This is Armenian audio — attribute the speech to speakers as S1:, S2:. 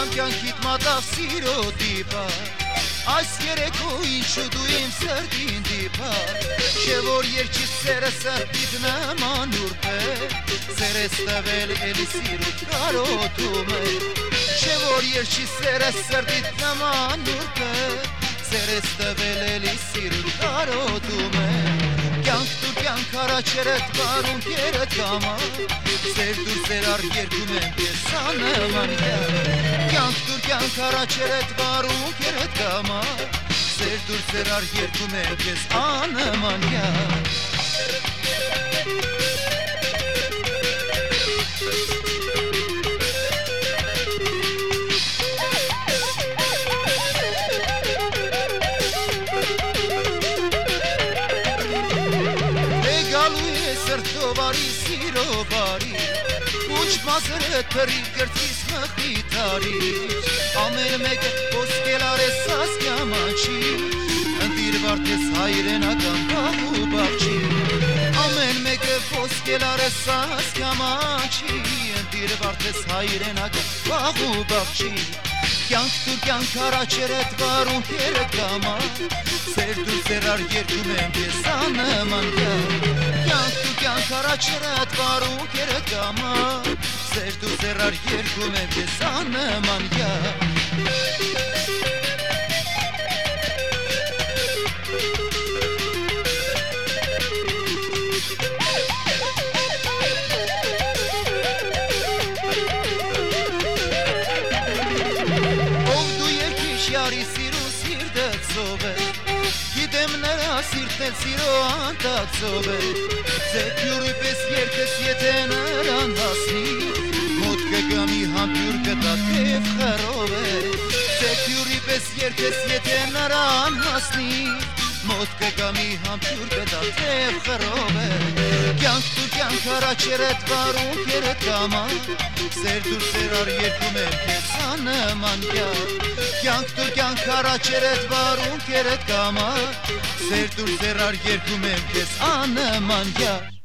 S1: կյանքիդ մատաղ սիրո դիպա Այս երեկո ինչու դու իմ սրտին դիպա Չէ որ երջի սերը սրտիդ նման ուրբ է Սեր ես տվել էլի սիրուտ կարոտում է Չէ որ երջի սերը սրտիդ նման ուրբ է Սեր ես տվել էլի սիրուտ կարոտում է Կյանք դուր կյանք առաջերդ բարուն կերդ կամա Սեր դուր սերար երկում եմ ես անման Կյանք դուր կյանք առաջերդ բարուն կերդ կամա Սեր դուր սերար երկում եմ ես անման Սրտո բարի, սիրո բարի Ուչ մազրդ պրիվ գրծիս մխիտարի Ամեն մեկը ոսկելար ես ասկյամաչի Ընդիր վարդես հայրենական բաղ ու բաղջի Ամեն մեկը ոսկելար ես ասկյամաչի Ընդիր վարդես հայրենական բաղ ու բաղջի Կյանք դուր կյանք առաջերդ բարուն կերդ կամա Սեր դուր սերար երկում եմ ես անման Կյանք դուր կյանք առաջերդ բարուն կերդ կամա Սեր դուր սերար երկում եմ ես անման Շարի սիրու սիրտը ծով է Գիտեմ նրա սիրտն սիրո անտացով է Ձեքյուրի պես երկս եթե նրան հասնի Մոտ կգամի համբյուր կտա թև խրով է Ձեքյուրի պես երկս եթե նրան հասնի Մոտ կգամի համբյուր կտա թև խրով է Կյանք դու կյանք առաջերդ բարուն կերդ կամա Սեր դուր սերար երկում եմ կեզ անման Կյանք դուր կյանք առաջերդ բարուն կերդ կամա Սեր դուր սերար երկում եմ կեզ անման